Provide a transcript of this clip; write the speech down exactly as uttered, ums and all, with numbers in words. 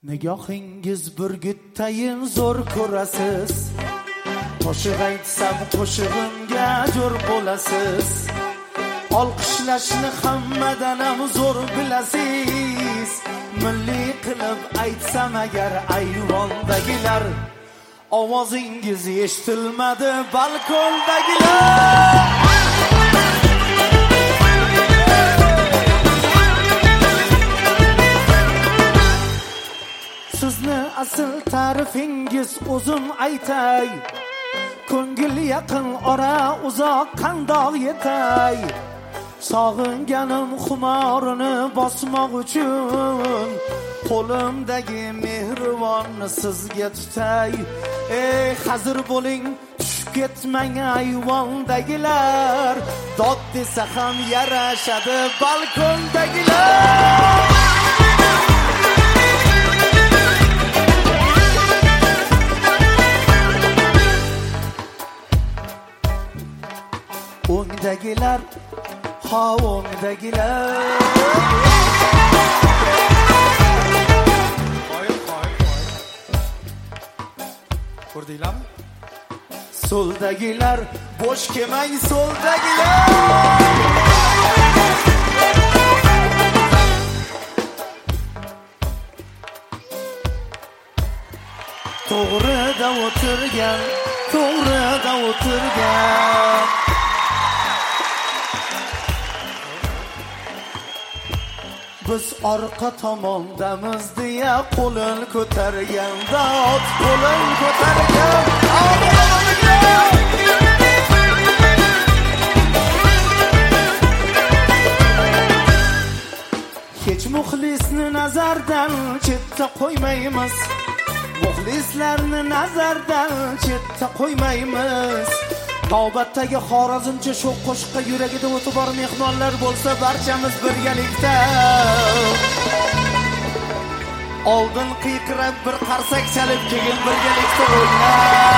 Nigohingiz burgutayin zo'r ko'rasiz. Qo'shiq aytsam qo'shig'imga jo'r bo'lasiz. Olqishlashni hammadan ham zo'r bilasiz. Milliy qilib aytsam agar ayvondagilar, ovozingiz eshitilmadi balkondagilar. Sizni asl ta'rifingiz o'zim aytay. Ko'ngil yaqin ora uzoq qandoq yetay. Sog'inganim xumorini bosmoq uchun qo'limdagi mehribonni sizga tutay. Ey hazır bo'ling, tushib ketmang ayvondagilar. Dod desa ham yarashadi balkondagilar. O'ngdagilar, ha o'ngdagilar. Qo'y, qo'y, qo'y. Ko'rdinglarmi? So'ldagilar, bo'sh kelmang so'ldagilar. To'g'rida o'tirgan, to'g'rida o'tirgan. Biz orqa tomondamiz deya qo'lin ko'targan, dod qo'lin ko'targan. Hech muxlisni nazardan chetda qo'ymaymiz. Muxlislarni nazardan chetda qo'ymaymiz. Navbatdagi Xorazmcha shu qo'shiqqa yuragida o'ti bor mehmonlar bo'lsa, barchamiz birgalikda oldin qiyqirib bir qarsak chalib keyin birgalikda o'ynaymiz.